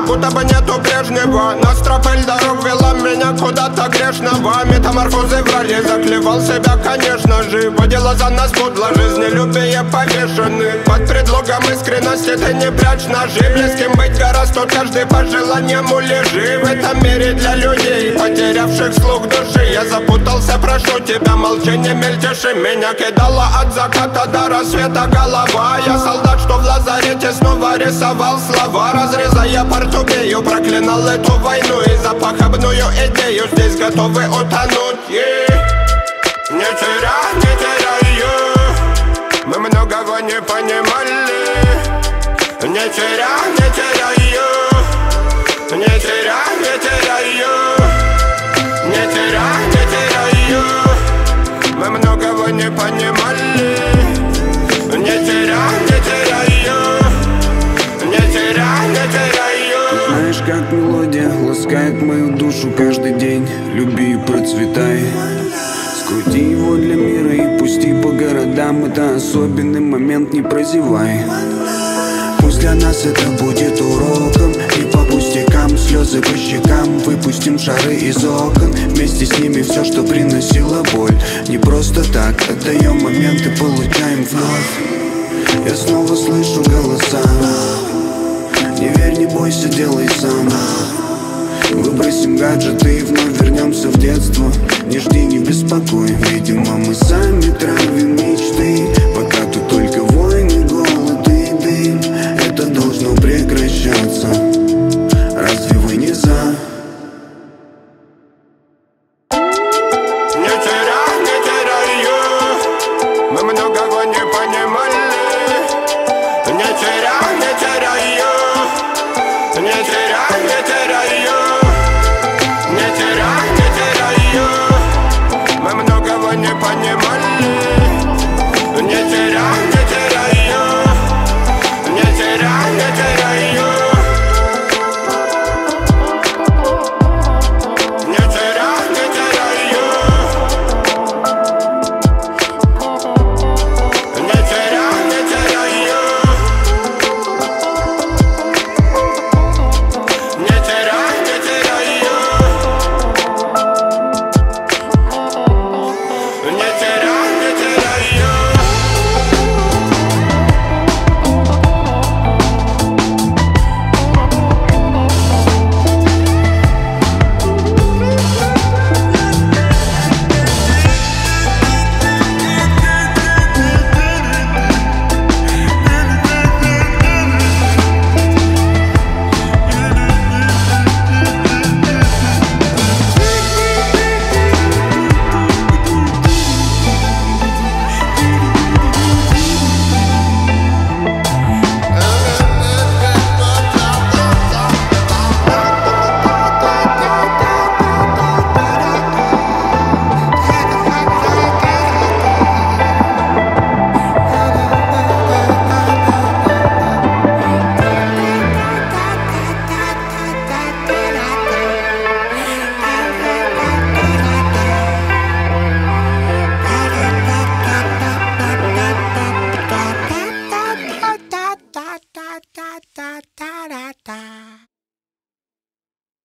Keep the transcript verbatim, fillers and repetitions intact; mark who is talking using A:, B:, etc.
A: будто бы нету прежнего. Но стропель дорог вела меня куда-то грешного. Метаморфозы врали, заклевал себя, конечно же. Водила за нас подло, жизнелюбие повешены. Под предлогом искренности ты не прячь ножи. Близким быть гораздо, каждый по желаниям улежи. В этом мире для людей, потерявших слух души. Я запутался, прошу тебя, молчание мельтеши. Меня кидала от заката до рассвета голова. Я солдат, что в лазарете снова рисовал слова. Разрезая портупею, проклинал эту войну. И за похабную идею здесь готовы утонуть. yeah. Не теряй, не теряй ее. Мы многого не понимали. Не теряй, не теряй ее. Не теряй, не теряй ее. Не теряй, не теряй ее. Мы многого не понимали. Не теряй, не теряй ее. Не теряй, не теряй ее.
B: Знаешь, как мелодия ласкает мою душу каждый день. Люби и процветай. Скрути его для мира и пусти по городам. Это особенный момент, не прозевай. Пусть для нас это будет уроком. И по пустякам, слезы по щекам. Выпустим шары из окон. Вместе с ними все, что приносило боль. Не просто так, отдаем момент и получаем вновь. Я снова слышу голоса. Не верь, не бойся, делай сам. Выбросим гаджеты и вновь вернемся в детство. Не жди, не беспокой. Видимо, мы сами травим мечты. Пока тут только войны, голод и дым. Это должно прекращаться. Разве вы не за?
A: Не теряй, не теряй ее. Мы многого не понимали. Не теряй, не теряй ее. Не теряй, не теряй ее.